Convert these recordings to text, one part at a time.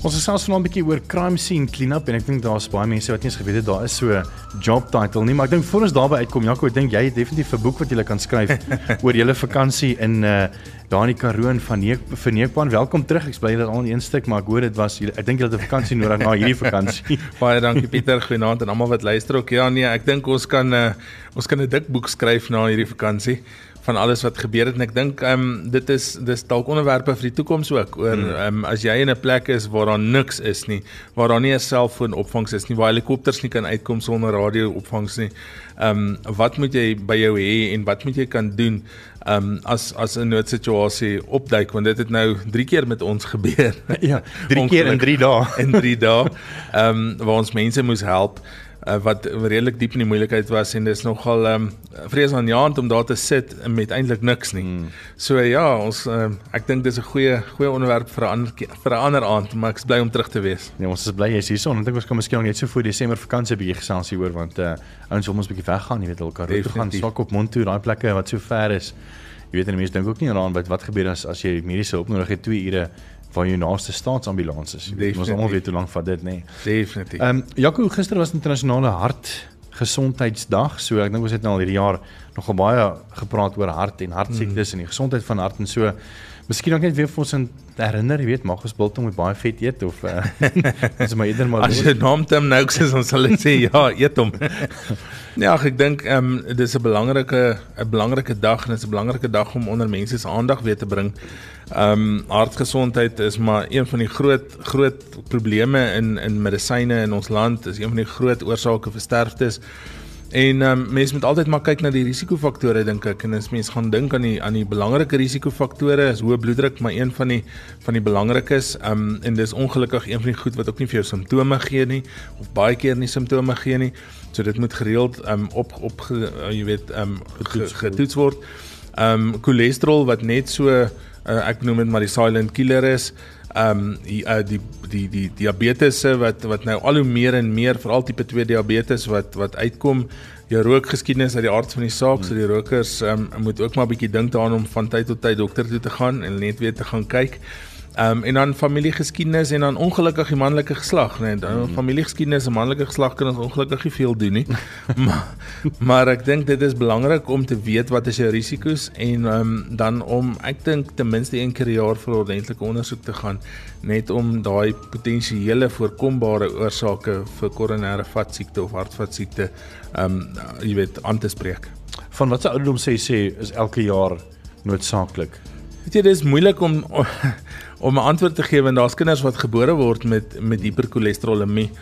Ons gesels vanaand 'n bietjie oor crime scene clean-up en ek dink daar's baie mense wat nie eens geweet het daar is so 'n job title nie, maar ek dink voor ons daarby uitkom, Jaco, ek dink jy het definitief 'n boek wat jy kan skryf oor julle vakansie in daar in die Karoo in Verneekpan. Welkom terug. Ek bly julle al in een stuk, maar ek hoor dit was ek dink julle het 'n vakansie nodig na hierdie vakansie. Baie dankie Pieter, goeienaand en almal wat luister ook. Ja nee, ek dink ons kan 'n dik boek skryf na hierdie vakansie van alles wat gebeur het en ek dink dis dalk onderwerpe vir die toekoms ook oor as jy in 'n plek is waar daar niks is nie, waar daar nie 'n selfoon opvangs is nie, waar helikopters nie kan uitkom sonder radio opvangs nie. Wat moet jy by jou hê en wat moet jy kan doen as 'n noodsituasie opduik, want dit het nou 3 keer met ons gebeur. Ja, 3 keer in 3 dae. In 3 dae waar ons mense moes help. Wat redelik diep in die moeilikheid was en dis nogal vreesaanjaend om daar te sit met eintlik niks nie. So ja, ons ek dink dis 'n goeie onderwerp vir 'n ander aand, maar ek is bly om terug te wees. Nee, ons is bly jy's hierson. Ek dink ons kan miskien net so voor Desember vakansie bietjie gesels hieroor, want ouens wil ons bietjie weggaan, jy weet, hulle Karoo toe gaan, Swakopmund toe, daai plekke wat so ver is. Jy weet, en mense dink ook nie daaraan wat gebeur as jy mediese hulp nodig het 2 ure van jou naaste staatsambulans is. Ons almal weet hoe lank vat dit, nê. Definitief. Jaco, gister was internasionale hartgesondheidsdag, so ek dink ons het nou al hierdie jaar nogal baie gepraat oor hart en hartsiektes en die gesondheid van hart en so. Miskien ook net weer vir ons herinner, jy weet, mag ons biltong met baie vet eet of ons maar eerder maar as jy naam Tim Noakes is, ons sal net sê ja, eet hom. Ja, ek dink dis 'n belangrike dag en dit is 'n belangrike dag om onder mense se aandag weer te bring. Hartgesondheid is maar een van die groot probleme in medisyne in ons land, is een van die groot oorsake vir sterftes. En mense moet altyd maar kyk na die risikofaktore, dink ek, en as mense gaan dink aan die belangrike risikofaktore, is hoë bloeddruk maar een van die belangrikes, en dis ongelukkig een van die goed wat ook nie vir jou simptome gee nie, of baie keer nie simptome gee nie, so dit moet gereeld getoets word. Cholesterol wat net so, ek noem dit maar die silent killer is, die diabetes wat nou al hoe meer en meer, veral tipe 2 diabetes wat uitkom, jou rookgeskiedenis uit die aard van die saak, so die rokers moet ook maar 'n bietjie dink daaraan om van tyd tot tyd dokter toe te gaan en net weer te gaan kyk. En dan familiegeskiedenis en dan ongelukkig die manlike geslag, nee, dan familiegeskiedenis en manlike geslag kan ons ongelukkig nie veel doen nie. maar ek dink dit is belangrik om te weet wat is jou risiko's en dan om, ek dink ten minste 1 keer per jaar vir ordentlike ondersoek te gaan, net om daai potensiële voorkombare oorsake vir koronêre vatsiekte of hartvatsiekte jy weet, aan te spreek. Van wat se ouderdom sê is elke jaar noodsaaklik? Weet jy, dit is moeilik om 'n antwoord te gee, want daar's kinders wat gebore word met hipercholesterolemie.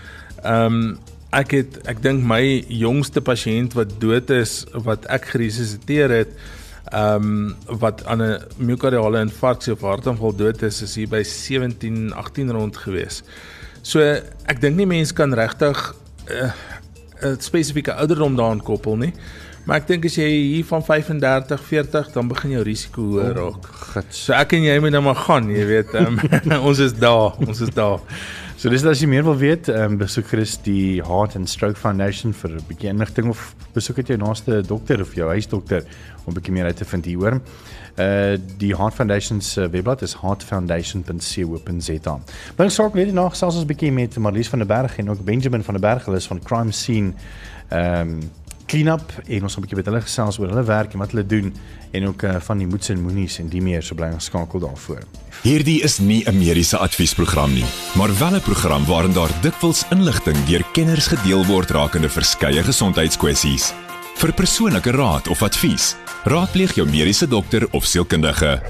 Ek dink my jongste pasiënt wat dood is, wat ek geresusciteer het, wat aan 'n myokardiale infarksie of hartaanval dood is hier by 17, 18 rond gewees. So ek dink nie mense kan regtig 'n spesifieke ouderdom daaraan koppel nie. Maar ek dink as jy hier van 35, 40, dan begin jou risiko hoër raak. So ek en jy moet nou maar gaan, jy weet, ons is daar. So dis as jy meer wil weet, besoek gerus die Heart and Stroke Foundation vir 'n bietjie inligting of besoek dit jou naaste dokter of jou huisdokter om 'n bietjie meer uit te vind hieroor. Die Heart Foundation se webblad is heartfoundation.co.za. Dan sorg net nog selfs ons 'n bietjie met Marlies van der Berg en ook Benjamin van der Berg, hulle is van Crime Scene Clean-up en ons gaan 'n bietjie met hulle gesels oor hulle werk en wat hulle doen en ook van die moeds en moenies en die meer, so bly geskakel daarvoor. Hierdie is nie 'n mediese adviesprogram nie, maar wel 'n program waarin daar dikwels inligting deur kenners gedeel word rakende verskeie gesondheidskwessies. Vir persoonlike raad of advies, raadpleeg jou mediese dokter of sielkundige.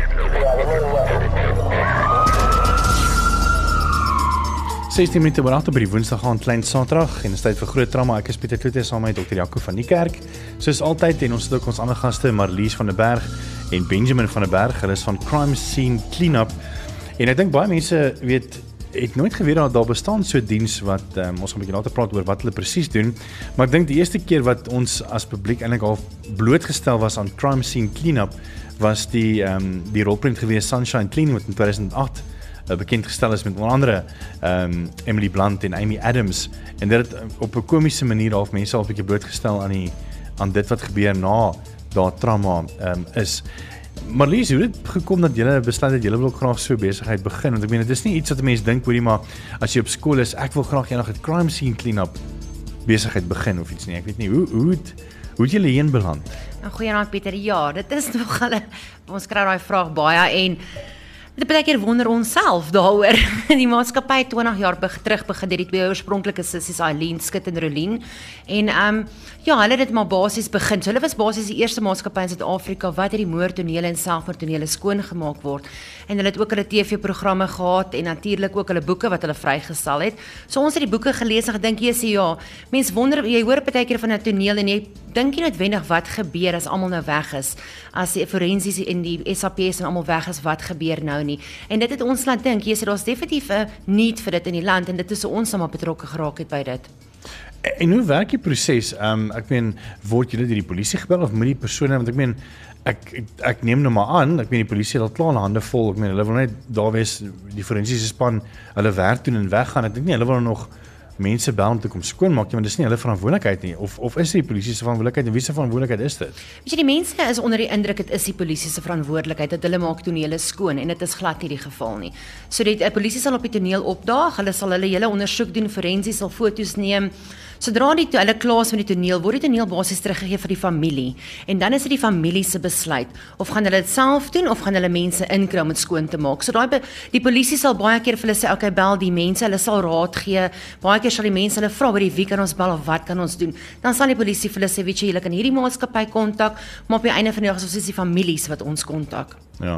Sestie minute oor 8 op die Woensdag aand, klein Saterdag en is tyd vir groot drama. Ek is Pieter Kloete saam met Dr. Jaco van die Kerk. Soos altyd en ons het ook ons ander gaste Marlies van der Berg en Benjamin van der Berg, hulle is van Crime Scene Clean-up. En ek dink baie mense weet het nooit geweet dat daar bestaan so 'n diens wat ons gaan 'n bietjie later praat oor wat hulle presies doen, maar ek dink die eerste keer wat ons as publiek eintlik al blootgestel was aan Crime Scene Clean-up was die rolprent gewees Sunshine Cleaning wat in 2008 bekend gestel is met onder andere Emily Blunt en Amy Adams, en dit het op 'n komiese manier half mense al 'n bietjie blootgestel aan dit wat gebeur na daar trauma is. Marlies, hoe het dit gekom dat julle besluit dat julle wil graag so besigheid begin? Want ek meen, dit is nie iets wat 'n mens dink, hoorie, maar as jy op skool is, ek wil graag eendag 'n crime scene clean-up besigheid begin of iets nie. Ek weet nie, hoe het julle heen beland? Goeienaand Pieter, ja, dit is nog hulle, ons kry daai vraag baie en dit baie keer wonder ons self daaroor. Die maatskappy het 20 jaar terug begin deur die twee oorspronklike sissies Eileen Skit en Rolien. En ja, hulle het dit maar basies begin. So hulle was basies die eerste maatskappy in Suid-Afrika wat hierdie moordtonele en selfmoordtonele skoongemaak word. En hulle het ook hulle TV-programme gehad en natuurlik ook hulle boeke wat hulle vrygestel het. So ons het die boeke gelees en gedink, ja, mens wonder, jy hoor baie keer van 'n toneel en jy dink nie noodwendig wat gebeur as almal nou weg is. As die forensies en die SAPS en almal weg is, wat gebeur nou nie. En dit het ons laat dink, daar's definitief 'n need vir dit in die land en dit is so ons sommer betrokke geraak het by dit. En hoe werk die proses? Ek meen, word julle deur die polisie gebel of moet die persone, want ek meen, ek neem nou maar aan, ek meen die polisie het al klaar hande vol, ek meen hulle wil net daar wees, die forensiese span, hulle werk doen en weggaan. Ek dink nie hulle wil nog mense bel om te kom skoonmaak, want dis nie hulle verantwoordelikheid nie, of is dit die polisie se verantwoordelikheid en wie se verantwoordelikheid is dit? Weet jy, die mense is onder die indruk dit is die polisie se verantwoordelikheid dat hulle maak tonele skoon en dit is glad nie die geval nie. So die polisie sal op die toneel opdaag, hulle sal hulle hele ondersoek doen, forensies sal foto's neem. Sodra hulle klaar is met die toneel, word die toneel basies teruggegee vir die familie. En dan is dit die familie se besluit of gaan hulle dit self doen of gaan hulle mense inkry om dit skoon te maak. So die polisie sal baie keer vir hulle sê, okay, bel die mense, hulle sal raad gee. Baie keer sal die mense hulle vra, wie kan ons bel of wat kan ons doen? Dan sal die polisie vir hulle sê, weet jy, julle kan hierdie maatskappy kontak, maar op die einde van die dag is dit die families wat ons kontak. Ja.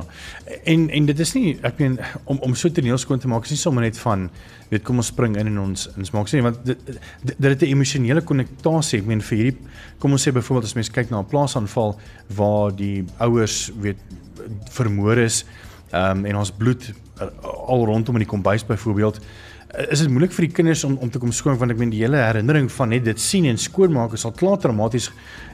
En dit is nie, ek meen, om so toneel skoon te maak is nie sommer net van, weet, kom ons spring in en ons maak sê, want dit het 'n emosionele konnektasie. Ek meen vir hierdie, kom ons sê byvoorbeeld as mens kyk na 'n plaasaanval waar die ouers, weet, vermoor is, en ons bloed al rondom in die kombuis byvoorbeeld, is dit moeilik vir die kinders om te kom skoon, want ek meen die hele herinnering van net dit sien en skoonmaak is al klaar traumaties,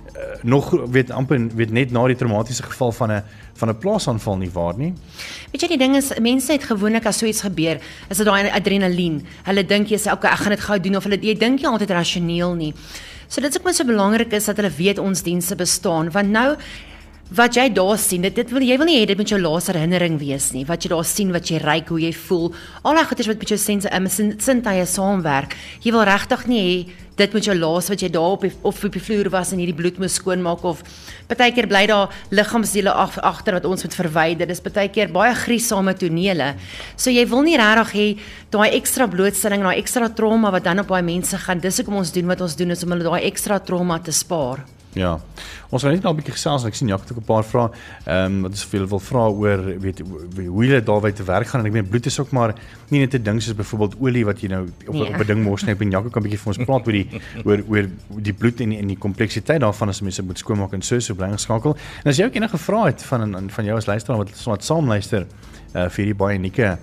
nog amper net na die traumatiese geval van 'n plaasaanval nie waar nie. Weet jy, die ding is, mense het gewoonlik as so iets gebeur, is dit daai adrenalien. Hulle dink jy sê, okay, ek gaan dit gou doen of jy dink jy altyd rasioneel nie. So dit is ook maar so belangrik is dat hulle weet ons dienste bestaan, want nou wat jy daar sien, jy wil nie hê dit moet jou laaste herinnering wees nie, wat jy daar sien, wat jy ruik, hoe jy voel, al die goeders wat met jou sintuie saamwerk, jy wil regtig nie hê, dit moet jou laaste wat jy daar op die vloer was en hierdie bloed moes skoonmaak, of partykeer bly daar liggaamsdele agter wat ons moet verwyder, dis partykeer baie gruisame tonele, so jy wil nie regtig hê, daai ekstra blootstelling, daai ekstra trauma wat dan op daai mense gaan, dis hoekom ons doen wat ons doen, is om hulle daai ekstra trauma te spaar. Ja, ons gaan net nou 'n bietjie gesels, ek sien Jacques het ook 'n paar vrae, wat is veel wil vra oor, weet, hoe jy daarby te werk gaan, en ek meen, bloed is ook maar nie net 'n ding soos byvoorbeeld olie wat jy nou op 'n ding mors nie, ek meen, Jacques kan 'n bietjie vir ons praat oor die bloed en die kompleksiteit daarvan as mense moet skoonmaak en so bly ingeskakel. En as jy ook enige vrae het van jou as luisteraar wat saam luister, vir hierdie baie unieke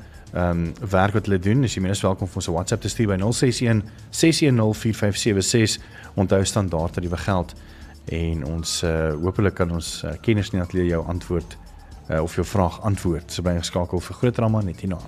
werk wat hulle doen, is jy minstens welkom vir ons 'n WhatsApp te stuur by 061 610 4576, onthou standaard tariewe geld. En ons hopelik kan ons kenners nie atleer jou antwoord of jou vraag antwoord. So bly geskakel vir Groot Drama net hierna.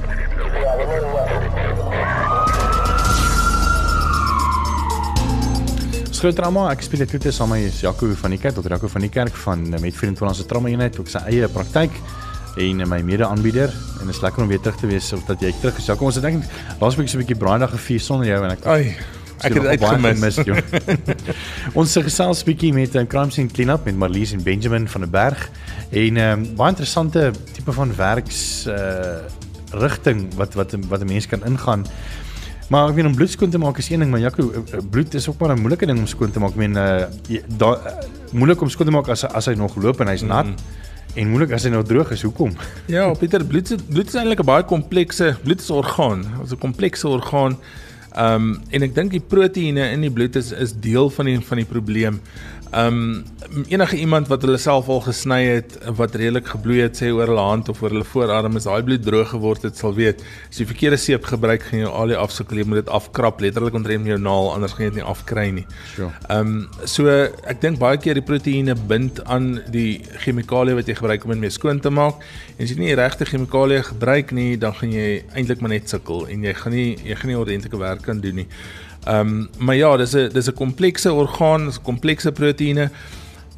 Groot Drama, ek speel dit saam met Jaco van die Kerk, Dr. Jaco van die Kerk van Met 24 se trauma eenheid, ook sy eie praktyk en my mede-aanbieder, en is lekker om weer terug te wees of dat jy terug is. Jaco, ons het eintlik laas week so 'n bietjie braaidag gevier sonder jou en ek het uitgemis. Ons gesels 'n bietjie met 'n crime scene clean-up met Marlies en Benjamin van der Berg en baie interessante tipe van werks rigting wat 'n mens kan ingaan. Maar ek meen, om bloed skoon te maak is een ding, maar Jaco, bloed is ook maar 'n moeilike ding om skoon te maak. Ek meen, moeilik om skoon te maak as hy nog loop en hy's nat. En moeilik as hy nou droog is, hoekom? Ja, Pieter, bloed is eintlik 'n baie komplekse, bloed is 'n orgaan, is 'n komplekse orgaan. En ek dink die proteïene in die bloed is deel van die probleem. Enige iemand wat hulle self al gesny het, wat redelik gebloei het, sê oor hulle hand of oor hulle voorarm, is daai bloed droog geword het, sal weet, as jy verkeerde seep gebruik, gaan jy al die afsukkel, jy moet dit afkrap, letterlik omtrent jou naal, anders gaan jy dit nie afkry nie. Sure. So ek dink baie keer die proteïene bind aan die chemikalie wat jy gebruik om dit mee skoon te maak, en as jy nie die regte chemikalie gebruik nie, dan gaan jy eintlik maar net sukkel, en jy gaan nie ordentlike werk kan doen nie. Maar ja, dis 'n komplekse orgaan, dis komplekse proteïene,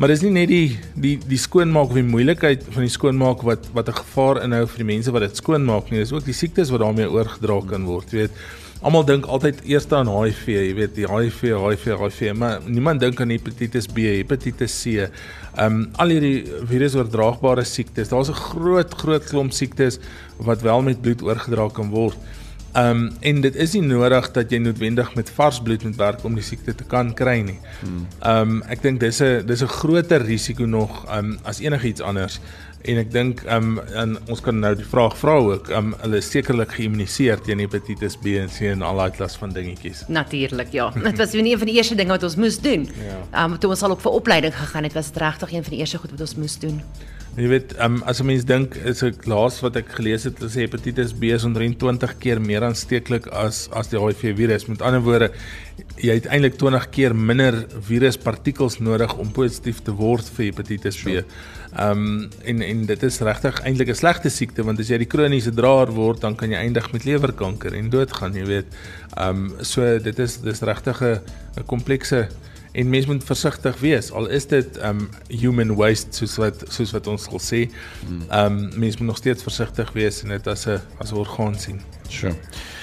Maar dis nie net die skoonmaak of die moeilikheid van die skoonmaak wat 'n gevaar inhou vir die mense wat dit skoonmaak nie, dis ook die siektes wat daarmee oorgedra kan word, jy weet. Almal dink altyd eers aan HIV, jy weet, die HIV, maar niemand dink aan hepatitis B, hepatitis C, al hierdie virusoordraagbare siektes. Daar's 'n groot klomp siektes wat wel met bloed oorgedra kan word. En dit is nie nodig dat jy noodwendig met vars bloed moet werk om die siekte te kan kry nie. Ek dink dis 'n groter risiko nog as enigiets anders. En ek dink en ons kan nou die vraag vra ook, hulle is sekerlik geïmmuniseer teen hepatitis B en C en al daai klas van dingetjies. Natuurlik, ja. Dit was een van die eerste dinge wat ons moes doen. Toe ons al op vir opleiding gegaan het, was dit regtig een van die eerste goed wat ons moes doen. Jy weet, as 'n mens dink, is ek laas wat ek gelees het, is hepatitis B is 20 keer meer aansteeklik as die HIV virus. Met ander woorde, jy het eintlik 20 keer minder viruspartikels nodig om positief te word vir hepatitis B. En dit is regtig eintlik 'n slegte siekte, want as jy die kroniese draer word, dan kan jy eindig met lewerkanker en doodgaan, jy weet. So dis regtig 'n komplekse. En mens moet versigtig wees, al is dit human waste, soos wat ons sal sê. Mens moet nog steeds versigtig wees en dit as 'n orgaan sien. Sure.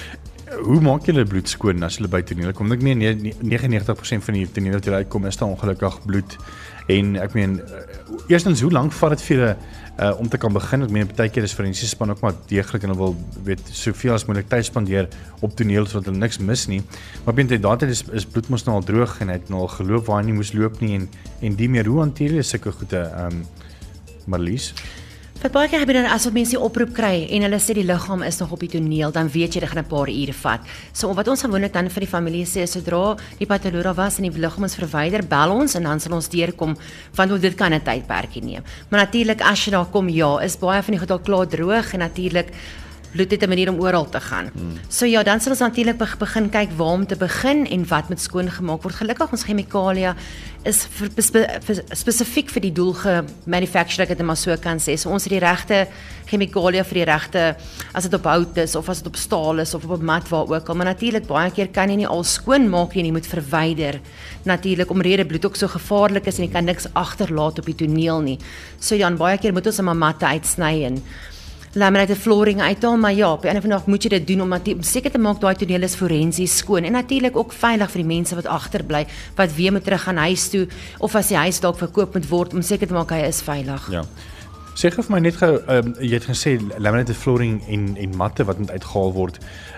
Hoe maak julle bloed skoon as julle by toneel kom? Ek meen 99% van die toneel wat julle uitkom is daar ongelukkig bloed. En ek meen, eerstens, hoe lank vat dit vir julle om te kan begin? Ek meen, partykeer is forensiese span ook maar deeglik en hulle wil weet soveel as moontlik tyd spandeer op toneel sodat hulle niks mis nie. Maar binne daai tyd is bloed mos nou al droog en hy het nou al geloop waar hy nie moes loop nie en die meer, hoe hanteer jy sulke goede, Marlies? Wat baie keer gebeur dan as wat mense die oproep kry en hulle sê die liggaam is nog op die toneel, dan weet jy dit gaan 'n paar ure vat. So wat ons gewoonlik dan vir die familie sê, sodra die patoloog daar was en die liggaam is verwyder, bel ons en dan sal ons deurkom, want dit kan 'n tydperkie neem. Maar natuurlik as jy daar kom, ja, is baie van die goed al klaar droog en natuurlik bloed het 'n manier om oral te gaan. So ja, dan sal ons natuurlik begin kyk waar om te begin en wat met skoon gemaak word. Gelukkig ons chemikalia is spesifiek vir die doel gemanufactured, ek het dit maar so kan sê. So ons het die regte chemikalia vir die regte, as dit op hout is of as dit op staal is of op 'n mat waar ook al. Maar natuurlik baie keer kan jy nie al skoon maak nie, jy moet verwyder. Natuurlik omrede bloed ook so gevaarlik is en jy kan niks agterlaat op die toneel nie. So ja, baie keer moet ons 'n matte uitsny en laminated flooring uithaal, maar ja, op 'n of ander dag moet jy dit doen om seker te maak daai toneel is forensies skoon en natuurlik ook veilig vir die mense wat agterbly, wat weer moet terug gaan huis toe of as die huis dalk verkoop moet word om seker te maak hy is veilig. Ja. Sê vir my net gou, jy het gesê laminated flooring en matte wat moet uitgehaal word.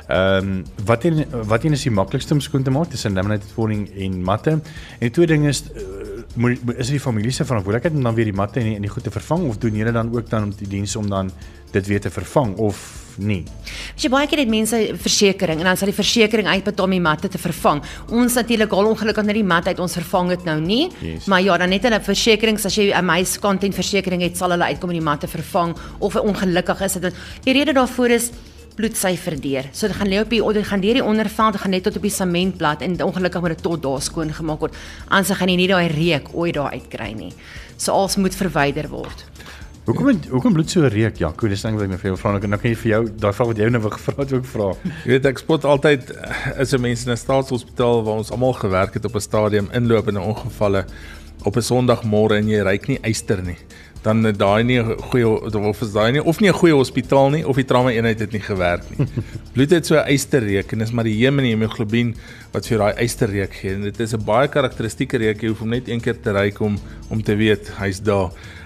Wat een is die maklikste om skoon te maak tussen laminated flooring en matte? En die tweede ding is dit die familie se verantwoordelikheid om dan weer die matte en die goed te vervang, of doen julle dan ook dan om die diens om dan dit weer te vervang of nie? As jy baie keer het mense versekering en dan sal die versekering uitbetaal om die matte te vervang. Ons natuurlik al ongelukkig net die mat uit, ons vervang dit nou nie. Yes. Maar ja, dan net hulle versekerings, as jy 'n huis content versekering het, sal hulle uitkom om die matte vervang of ongelukkig is dit. Die rede daarvoor is bloedsyfer deur. So dit gaan lê op die gaan deur die onderveld, dit gaan net tot op die sementblad en ongelukkig moet dit tot daar skoon gemaak word. Anders gaan jy nie daai reuk ooit daar uitkry nie. So alles moet verwyder word. Hoekom bloed so reuk, Jaco? Dis ding wat ek nou vir jou vra, en dan kan jy vir jou daai vraag wat jy nou gevra het ook vra. Jy weet, ek spot altyd as 'n mens in 'n staatshospitaal waar ons almal gewerk het op 'n stadium inloop in 'n ongevalle op 'n Sondagmôre en jy ryk nie yster nie. Dan daai nie 'n goeie of nie 'n goeie hospitaal nie of die trauma eenheid het nie gewerk nie. Bloed het so 'n ysterreuk en dis maar die hemoglobien wat vir daai ysterreuk gee. En dit is 'n baie karakteristieke reuk, jy hoef hom net een keer te ryk om te weet hy's daar.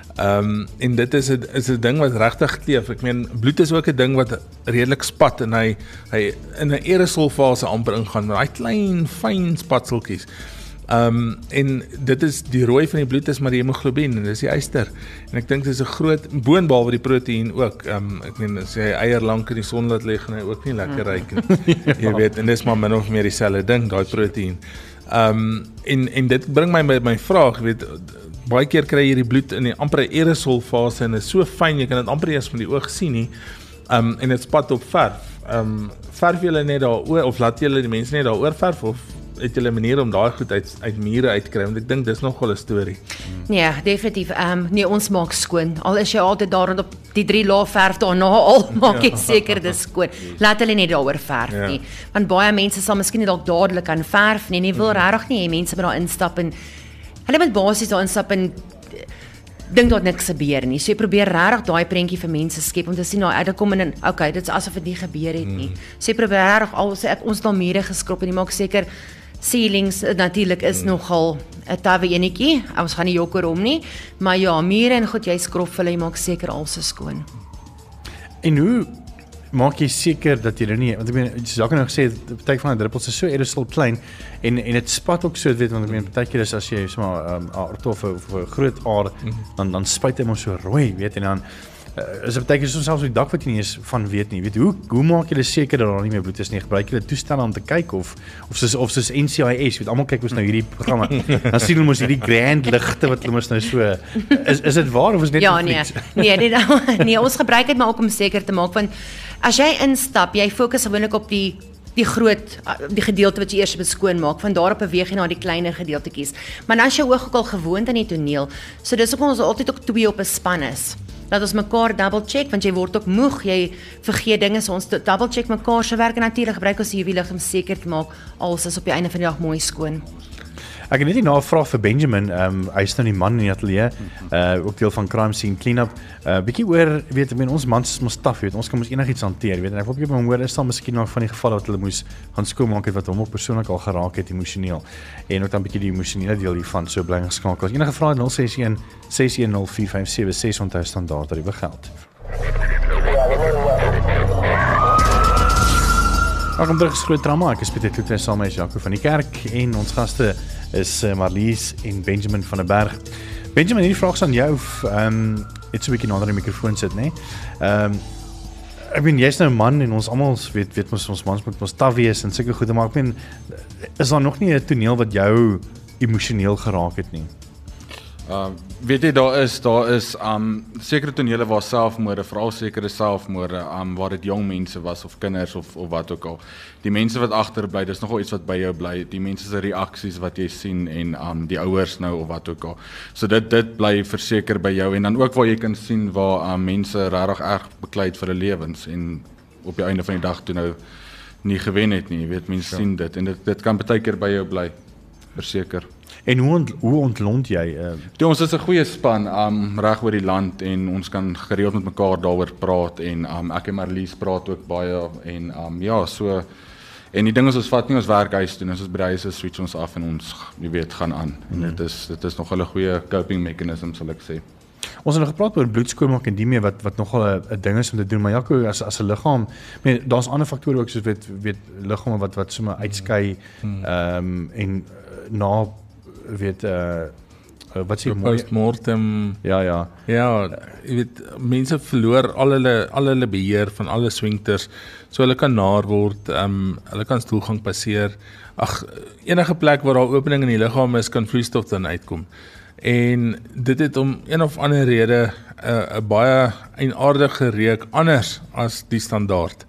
En dit is 'n ding wat regtig kleef. Ek meen, bloed is ook 'n ding wat redelik spat en hy in 'n aerosolfase amper ingaan, maar hy klein fyn spatseltjies. En dit is die rooi van die bloed is maar die hemoglobien en dis die yster. En ek dink dis 'n groot boonbehalwe die proteïen ook. Ek meen as jy eier lank in die son laat lê, gaan hy ook nie lekker ruik nie. Jy weet, en dis maar min of meer dieselfde ding, daai proteïen. En dit bring my by my vraag, weet, baie keer kry jy die bloed in die amper aerosolfase en is so fyn jy kan dit amper eers met die oog sien nie. En dit spat op verf. Verf julle net daaroor of laat julle die mense net daaroor verf of het julle 'n manier om daai goed uit mure uit te kry, want ek dink dis nogal 'n storie. Nee, definitief. Nee, ons maak skoon. Al is jy altyd daar rond op die 3 laag verf daarna al, maak jy seker dis skoon. Laat hulle nie daaroor verf nie. Want baie mense sal miskien nie dalk dadelik aan verf nie. En jy wil regtig nie hê mense moet daar instap en Hulle moet basies daar instap en dink dat niks gebeur nie. So jy probeer regtig daai prentjie vir mense skep om te sien nou kom en okay, dit is asof dit nie gebeur het nie. So jy probeer regtig ons het al mure geskrop en jy maak seker ceilings natuurlik is nogal 'n tawe enetjie. Ons gaan nie jok oor hom nie, maar ja, mure en goed jy skrof hulle, jy maak seker alles skoon. En hoe maak jy seker dat jy nie, want ek meen, soos ek nou gesê het, party van die druppels is so aerosol klein en dit spat ook so, weet, want ek meen, partykeer is as jy sommer aard of 'n groot aard, dan spuit hy maar so rooi, weet, en dan is dit partykeer soms selfs op die dak wat jy nie eens van weet nie, weet, hoe maak jy seker dat daar nie meer bloed is nie, gebruik jy toestelle om te kyk, of soos NCIS, weet, almal kyk ons nou hierdie programme, dan sien hulle mos hierdie grand ligte wat hulle mos nou so, is dit waar, of is dit net ja, nee, ons gebruik dit maar ook om seker te maak, want as jy instap, jy fokus gewoonlik op die gedeelte wat jy eers beskoon maak, van daarop beweeg jy na die kleiner gedeeltetjies. Maar dan is jou oog ook al gewoond aan die toneel, so dis ook ons altyd ook 2 op 'n span is. Dat ons mekaar double check, want jy word ook moeg, jy vergeet dinge, so ons double check mekaar se werk en natuurlik gebruik ons die UV-lig om seker te maak alles is op die einde van die dag mooi skoon. Ek het net 'n navraag vir Benjamin, hy is nou die man in die ateljee, ook deel van Crime Scene Cleanup, bietjie oor, weet, ek meen, ons mans is mos taaf, weet, ons kan mos enigiets hanteer, weet, en ek wil bietjie hoor, is daar miskien nog van die gevalle wat hulle moes gaan skoonmaak het, wat hom ook persoonlik al geraak het, emosioneel, en ook dan bietjie die emosionele deel hiervan, so bly geskakel. As enige vrae, 061 610 4576, onthou standaard dat dit begeld. Welkom terug, Groot Trauma. Ek is Pieter Kloete saam met Jaco van die Kerk en ons gaste is Marlies en Benjamin van der Berg. Benjamin, hierdie vraag is aan jou, het so 'n bietjie nader die mikrofoon sit, né? Ek meen, jy's nou 'n man en ons almal weet ons mans moet ons taaf wees en sulke goede, maar ek meen, is daar nog nie 'n toneel wat jou emosioneel geraak het nie? Weet jy, daar is sekere tonele waar selfmoorde, veral sekere selfmoorde, waar dit jong mense was of kinders of wat ook al. Die mense wat agterbly, dis nogal iets wat by jou bly. Die mense se reaksies wat jy sien en die ouers nou of wat ook al. So dit bly verseker by jou en dan ook waar jy kan sien waar mense regtig erg beklei het vir hulle lewens en op die einde van die dag toe nou nie gewen het nie. Jy weet, mense sien dit en dit kan baie keer by jou bly. Verseker. En hoe ontlont jy? Ons is 'n goeie span reg oor die land en ons kan gereeld met mekaar daaroor praat en ek en Marlies praat ook baie en ja, so en die ding is ons vat nie ons werk huis toe, ons is by die huis switch ons af en ons, jy weet, gaan aan. En dit is nogal 'n goeie coping mechanism, sal ek sê. Ons het nog gepraat oor bloedskoonmaak en die mee wat nogal 'n ding is om te doen, maar Jaco, as 'n liggaam, daar's ander faktore ook soos weet liggame wat sommer uitskei en na weet wat sê postmortem. Ja, jy weet, mense verloor al hulle beheer van alle swingters, so hulle kan naar word, hulle kan stoelgang passeer. Enige plek waar daar opening in die liggaam is, kan vloeistof dan uitkom. En dit het om een of ander rede 'n baie eienaardige reuk anders as die standaard.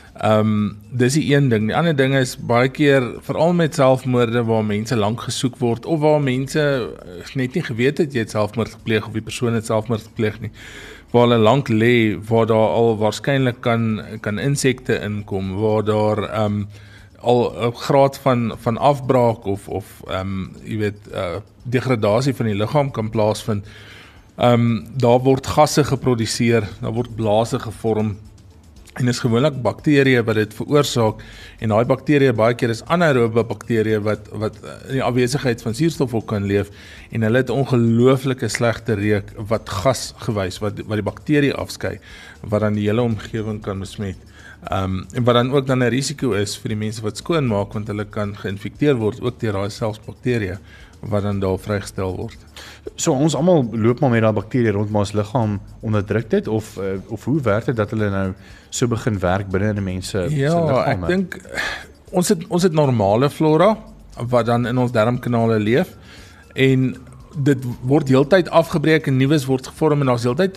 Dis die een ding. Die ander ding is baie keer, veral met selfmoorde waar mense lank gesoek word of waar mense net nie geweet het jy het selfmoord gepleeg of die persoon het selfmoord gepleeg nie, waar hulle lank lê, waar daar al waarskynlik kan insekte inkom, waar daar al 'n graad van afbraak of jy weet degradasie van die liggaam kan plaasvind. Daar word gasse geproduseer, daar word blase gevorm. En is gewoonlik bakterieë wat dit veroorsaak en daai bakterieë baie keer is anaerobe bakterieë wat in die afwesigheid van suurstof ook kan leef en hulle het ongelooflike slegte reuk wat gas gewys wat die bakterie afskei wat dan die hele omgewing kan besmet. En wat dan ook dan 'n risiko is vir die mense wat skoon maak want hulle kan geïnfekteer word ook deur daai selfs bakterieë wat dan daar vrygestel word. So ons almal loop maar met daai bakterieë rond ons liggaam onderdruk dit of hoe werk dit dat hulle nou so begin werk binne in 'n mens se liggame? Ja, ek dink ons het normale flora wat dan in ons darmkanale leef en dit word heeltyd afgebreek en nuus word gevorm en daar's heeltyd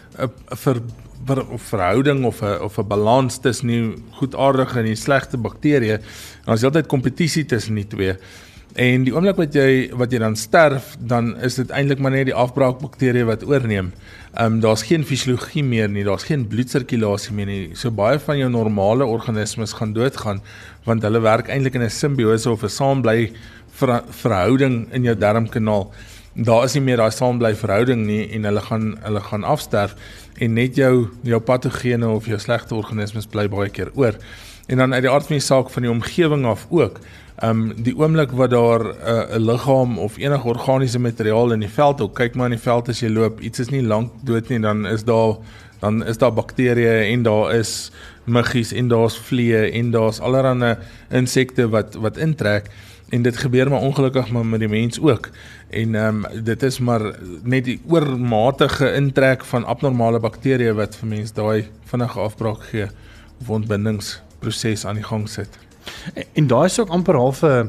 'n verhouding of 'n balans tussen die goedaardige en die slegte bakterieë. En daar's heeltyd kompetisie tussen die twee. En die oomblik wat jy dan sterf, dan is dit eintlik maar net die afbraakbakterieë wat oorneem. Daar's geen fisiologie meer nie, daar's geen bloedsirkulasie meer nie. So baie van jou normale organismes gaan doodgaan want hulle werk eintlik in 'n simbiose of 'n saambly verhouding in jou darmkanaal. Daar is nie meer daai saambly verhouding nie en hulle gaan afsterf en net jou patogene of jou slegte organismes bly baie keer oor. En dan uit die aard van die saak van die omgewing af ook. Die oomblik wat daar 'n liggaam of enige organiese materiaal in die veld, ook kyk maar in die veld as jy loop, iets is nie lank dood nie, dan is daar bakterieë en daar is muggies en daar's vliee en daar's allerlei insekte wat intrek. En dit gebeur maar ongelukkig maar met die mens ook. En dit is maar net die oormatige intrek van abnormale bakterieë wat vir mens daai vinnige afbraak gee of ontbindingsproses aan die gang sit. En daar is ook amper half 'n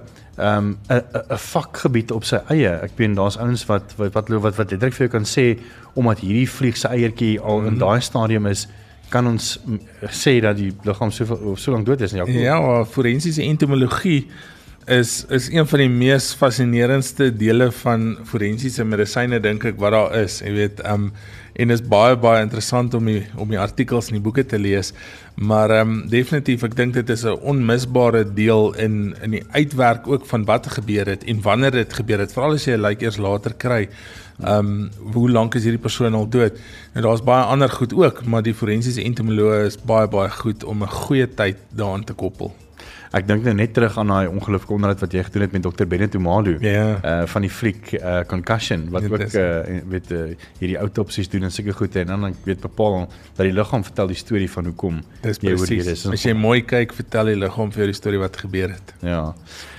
vakgebied op sy eie. Ek weet daar's ouens wat letterlik vir jou kan sê omdat hierdie vlieg se eiertjie al in daai stadium is, kan ons sê dat die liggaam so lank dood is. Ja, forensiese entomologie is een van die mees fascinerendste dele van forensiese medisyne dink ek wat daar is. Jy weet, en is baie interessant om die artikels en die boeke te lees, maar definitief ek dink dit is 'n onmisbare deel in die uitwerk ook van wat gebeur het en wanneer dit gebeur het, veral as jy 'n lijk eers later kry. Hoe lank is hierdie persoon al dood? En daar's baie ander goed ook, maar die forensiese entomoloog is baie goed om 'n goeie tyd daaraan te koppel. Ek dink nou net terug aan daai ongelooflike onderhoud wat jy gedoen het met Dr. Bennett Umalu van die fliek Concussion, wat ook hierdie autopsies doen en sulke goede, en dan ek weet bepaal dat die liggaam vertel die storie van hoekom jy presies. As jy mooi kyk, vertel die liggaam vir jou die storie wat gebeur het. Ja.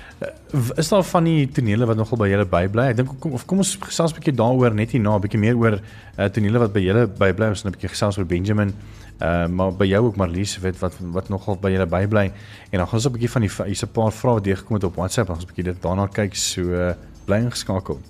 Is daar van die tonele wat nogal by julle bybly? Ek dink kom ons gesels 'n bietjie daaroor net hierna, 'n bietjie meer oor tonele wat by julle bybly, ons 'n bietjie gesels oor Benjamin. Maar by jou ook Marlies, weet wat nogal by julle bybly. En dan gaan ons 'n bietjie van hier's 'n paar vrae wat deurgekom het op WhatsApp, dan gaan ons 'n bietjie dit daarna kyk, so bly ingeskakel.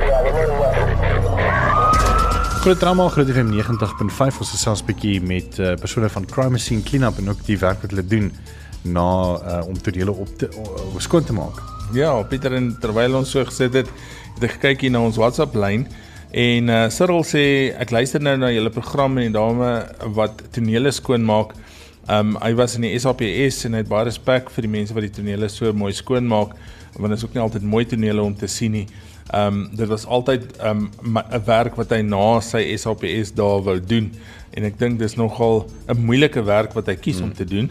Groot Drama, Groot FM 90.5, ons gesels 'n bietjie met persone van Crime Scene Cleanup en ook die werk wat hulle doen om tonele skoon te maak. Ja, Pieter, en terwyl ons so gesit het ek gekyk hier na ons WhatsApp lyn. En Cyril sê, ek luister nou na julle program en die dame wat tonele skoon maak. Hy was in die SAPS en hy het baie respek vir die mense wat die tonele so mooi skoon maak, want dit is ook nie altyd mooi tonele om te sien nie. Dit was altyd 'n werk wat hy na sy SAPS daar wou doen, en ek dink dis nogal 'n moeilike werk wat hy kies om te doen.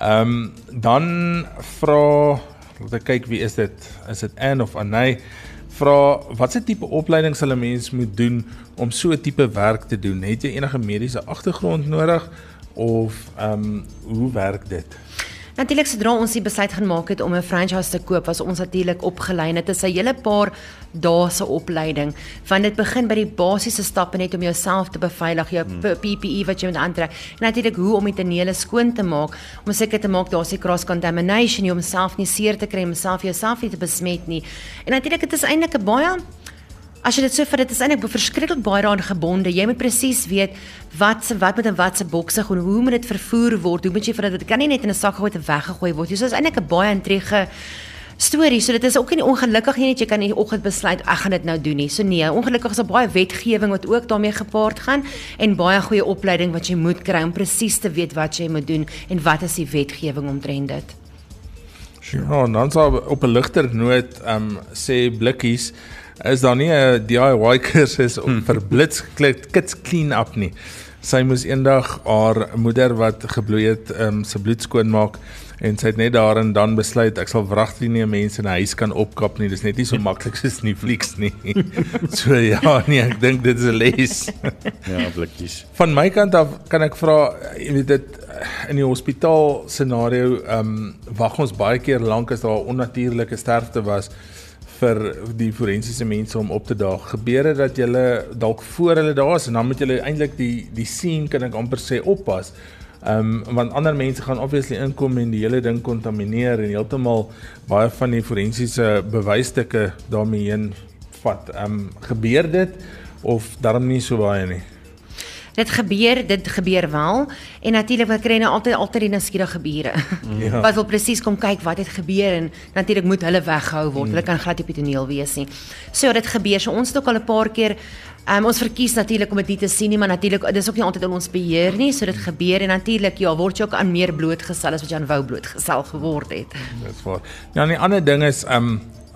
Dan laat ek kyk, wie is dit? Is dit Anne of Anay? Vra, wat se tipe opleiding sal 'n mens moet doen om so 'n tipe werk te doen? Het jy enige mediese agtergrond nodig of hoe werk dit? Natuurlik, sodra ons die besluit gaan maak het om 'n franchise te koop, was ons natuurlik opgelei. Dit is 'n hele paar dae se opleiding. Want dit begin by die basiese stappe net om jouself te beveilig, jou PPE wat jy moet aantrek. En natuurlik hoe om die tonele skoon te maak, om seker te maak daar's nie cross contamination nie, om self nie seer te kry, om jouself nie te besmet nie. En natuurlik, dit is eintlik 'n baie, as jy dit so vat, dit is eintlik verskriklik baie daaraan gebonde. Jy moet presies weet wat met 'n watse bokse gaan, hoe moet dit vervoer word, hoe moet jy vir dit kan nie net in 'n sak gooi en weggegooi word. So is eintlik 'n baie intrige storie. So dit is ook nie ongelukkig nie dat jy kan in die oggend besluit ek gaan dit nou doen nie. So nee, ongelukkig is daar baie wetgewing wat ook daarmee gepaard gaan en baie goeie opleiding wat jy moet kry om presies te weet wat jy moet doen en wat is die wetgewing omtrent dit. Ja, en dan sal op 'n ligter noot sê Blikkies, is daar nie 'n DIY kursus vir blits kids clean up nie. Sy moes eendag haar moeder wat gebloei het se bloed skoon maak, en sy het net daar en dan besluit ek sal wragtig nie mense in 'n huis kan opkap nie. Dis net nie so maklik soos in die flieks nie. So ja, nee, ek dink dit is 'n les. Ja, Blikkies. Van my kant af kan ek vra, jy weet dit in die hospitaal scenario wag ons baie keer lank as daar onnatuurlike sterfte was vir die forensiese mense om op te daag. Gebeur dit dat julle dalk voor hulle daar is en dan moet julle eintlik die scene, kan ek amper sê, oppas. Want ander mense gaan obviously inkom en die hele ding kontamineer en heeltemal baie van die forensiese bewysstukke daarmee heen vat. Gebeur dit of daarom nie so baie nie? Dit gebeur wel, en natuurlik wat kry nou altyd die nuuskierige bure. Ja. Wat wil presies kom kyk wat het gebeur, en natuurlik moet hulle weggehou word. Hulle kan glad nie op die toneel wees nie. So dit gebeur. So ons het ook al 'n paar keer ons verkies natuurlik om dit nie te sien nie, maar natuurlik dis ook nie altyd in ons beheer nie. So dit gebeur, en natuurlik ja, word jy ook aan meer blootgestel as wat jy aan wou blootgestel geword het. Dis waar. Ja, en die ander ding is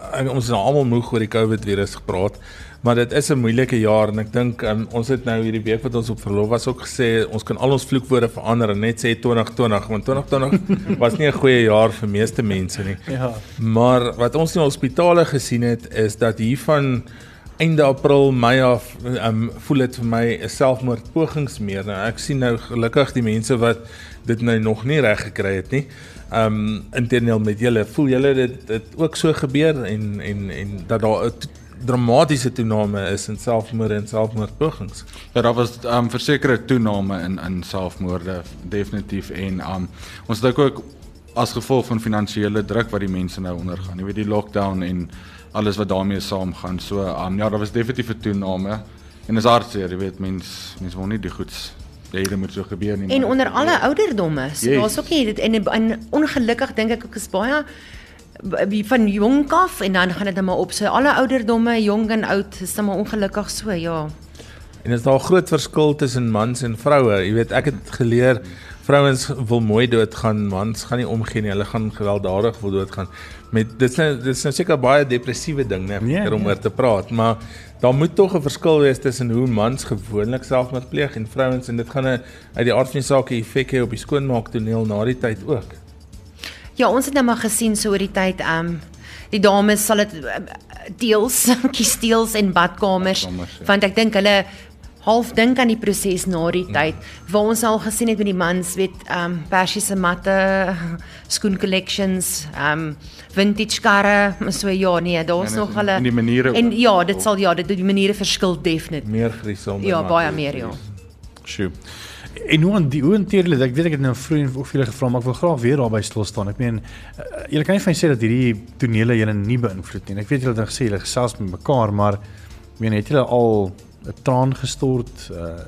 ons is nou almal moeg oor die COVID virus gepraat, maar dit is 'n moeilike jaar en ek dink ons het nou hierdie week wat ons op verlof was ook gesê ons kan al ons vloekwoorde verander en net sê 2020, want 2020 was nie 'n goeie jaar vir meeste mense nie. Ja. Maar wat ons in hospitale gesien het is dat hier van einde April, Mei af voel dit vir my 'n selfmoordpogings meer. Nou ek sien nou gelukkig die mense wat dit nou nog nie reg gekry het nie. Inteendeel met julle, voel julle dit ook so gebeur en dat daar 'n dramatiese toename is in selfmoorde en selfmoordpogings? Ja, daar was versekerde toename in selfmoorde definitief en ons dink ook as gevolg van finansiële druk wat die mense nou ondergaan. Jy weet die lockdown en alles wat daarmee saamgaan. So ja, daar was definitief 'n toename en is hartseer, jy weet mense wil nie die goeds dit moet so gebeur nie. En onder alle ouderdomme. So Yes. daar's ook nie dit en ongelukkig dink ek ook is baie van jonk af en dan gaan dit net maar op. So alle ouderdomme, jong en oud, is dan maar ongelukkig so, ja. En is daar 'n groot verskil tussen mans en vroue? Jy weet, ek het geleer vrouens wil mooi doodgaan, mans gaan nie omgee nie, hulle gaan gewelddadig wil doodgaan. Dit is nou seker baie depressiewe ding, né, om oor te praat, maar daar moet tog 'n verskil wees tussen hoe mans gewoonlik selfmoord pleeg en vrouens en dit gaan uit die aard van die saak 'n effek hê op die skoonmaaktoneel na die tyd ook. Ja, ons het nou maar gesien so oor die tyd, die dames sal dit kiesdeels en badkamers, want ek dink hulle half dink aan die proses na die tyd, waar ons al gesien het met die mans, weet, persiese matte, skoen collections, vintage karre, so ja, nee, daar's nog hulle, en die maniere en ja, die maniere verskil definitief. Meer griesel. Ja, baie meer, ja. Sjoe. En hoe hanteer julle dit? Ek weet ek het nou vroeër ook vir julle gevra, maar ek wil graag weer daarby stil staan. Ek meen, julle kan nie van sê dat hierdie tonele julle nie beïnvloed nie. Ek weet julle het gesê julle gesels met mekaar, maar ek meen, het julle al 'n traan gestort?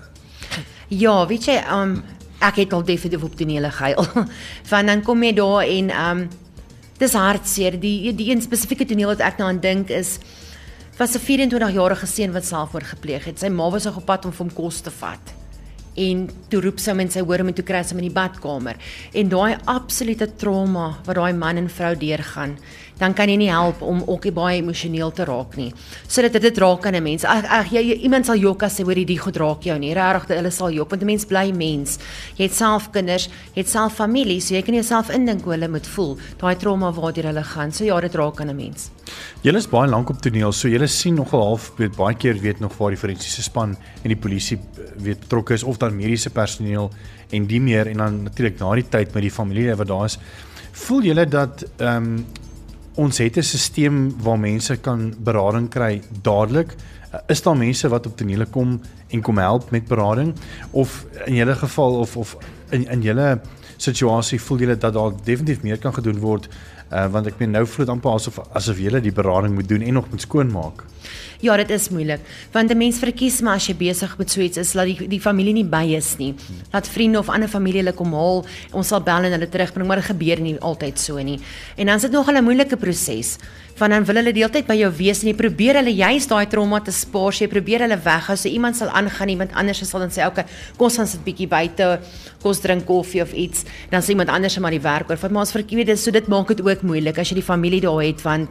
Ja, weet jy, ek het al definitief op tonele gehuil. Van dan kom jy daar en dis hartseer. Die een spesifieke toneel wat ek nou aan dink is was 'n 24-jarige seun wat selfmoord gepleeg het. Sy ma was op pad om vir hom kos te vat. En toe roep sy en sy hoor hom en toe kry sy hom in die badkamer. En daai absolute trauma wat daai man en vrou deurgaan, dan kan jy nie help om ook baie emosioneel te raak nie. So dit raak aan 'n mens. Iemand sal jok as sy hoor die goed raak jou nie. Regtig, hulle sal jok want 'n mens bly mens. Jy het self kinders, jy het self familie, so jy kan jouself indink hoe hulle moet voel. Daai trauma waardeur hulle gaan. So ja, dit raak aan 'n mens. Julle is baie lank op toneel, so julle sien nogal half baie keer weet nog waar die forensiese span en die polisie weet betrokke is of dan mediese personeel en die meer en dan natuurlik na die tyd met die familie wat daar is. Voel julle dat ons het 'n stelsel waar mense kan berading kry dadelik? Is daar mense wat op tonele kom en kom help met berading of in julle geval of in julle situasie voel julle dat daar definitief meer kan gedoen word? Want ek meen nou voel dit amper asof jy die berading moet doen en nog moet skoonmaak. Ja, dit is moeilik, want 'n mens verkies maar as jy besig met so iets is, laat die familie nie by is nie. Laat vriende of ander familie hulle kom haal, ons sal bel en hulle terugbring, maar dit gebeur nie altyd so nie. En dan is dit nogal 'n moeilike proses, want dan wil hulle die hele tyd by jou wees en jy probeer hulle juist daai trauma te spaar, jy probeer hulle weghou, so iemand sal aangaan, iemand anders sal dan sê, okay, kom ons gaan sit bietjie buite, kom ons drink koffie of iets, dan sê iemand anders maar die werk oor, maar ons verkies dit, so dit maak dit ook moeilik as jy die familie daar het, want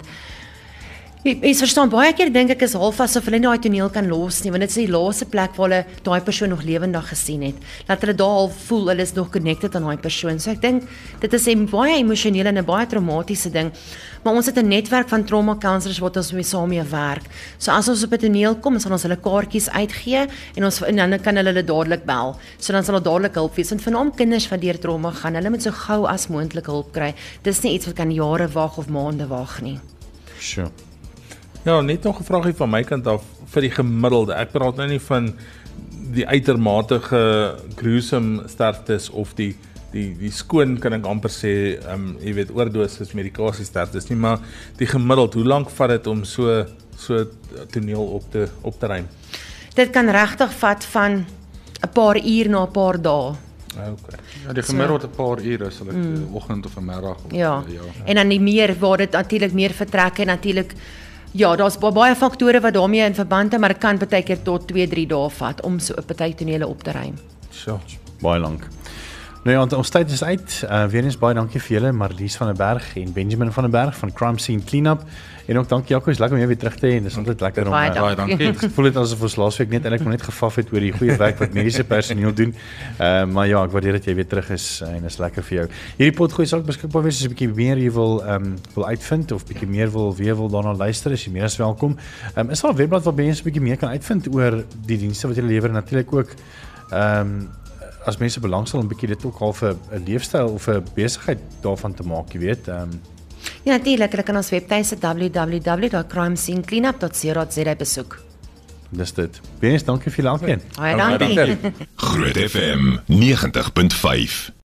Jy verstaan, baie keer dink ek is half asof hulle nie daai toneel kan los nie, want dit is die laaste plek waar hulle daai persoon nog lewendig gesien het. Laat hulle daar al voel hulle is nog connected aan daai persoon. So ek dink dit is 'n baie emosionele en 'n baie traumatiese ding. Maar ons het 'n netwerk van trauma counselors wat ons mee saam mee werk. So as ons op 'n toneel kom, sal ons hulle kaartjies uitgee en dan kan hulle dadelik bel. So dan sal hulle dadelik hulp wees. Want vanaand kinders wat deur trauma gaan, hulle moet so gou as moontlik hulp kry. Dis nie iets wat kan jare wag of maande wag nie. Sure. Ja, net nog 'n vraagie van my kant af vir die gemiddelde. Ek praat nou nie van die uitermate gruesome sterftes of die skoon kan ek amper sê, jy weet, oordosis medikasie sterftes nie, maar die gemiddeld, hoe lank vat dit om so toneel op te ruim? Dit kan regtig vat van 'n paar uur na 'n paar dae. Okay. Ja, die gemiddeld 'n paar ure, sal ek oggend of 'n middag. Ja. En dan die meer waar dit natuurlik meer vertrek en natuurlik ja, daar's baie faktore wat daarmee in verband is, maar dit kan partykeer tot 2-3 dae vat om so 'n party tonele op te ruim. Sure. Baie lank. Nou ja, ons tyd is uit. Weer eens baie dankie vir julle, Marlies van der Berg en Benjamin van der Berg van Crime Scene Cleanup. En ook dankie Jaco, is lekker om jou weer terug te hê en dis altyd lekker om Baie dankie. Ek voel dit asof ons laasweek net gefaf het oor die goeie werk wat mediese personeel doen. Maar ja, ek waardeer dat jy weer terug is en is lekker vir jou. Hierdie potgooi sal beskikbaar wees as jy 'n bietjie meer jy wil uitvind of bietjie meer wil daarna luister, is jy meer as welkom. Is daar 'n webblad waar mense 'n bietjie meer kan uitvind oor die dienste wat jy lewer en natuurlik ook as mense belangstel om 'n bietjie dit ook half 'n leefstyl of 'n besigheid daarvan te maak, jy weet. Ja, natuurlik, hulle kan ons webtuiste www.crimescenecleanup.co.za besoek. Dis dit. Wees dankie vir elkeen. Baie dankie. Groot FM 90.5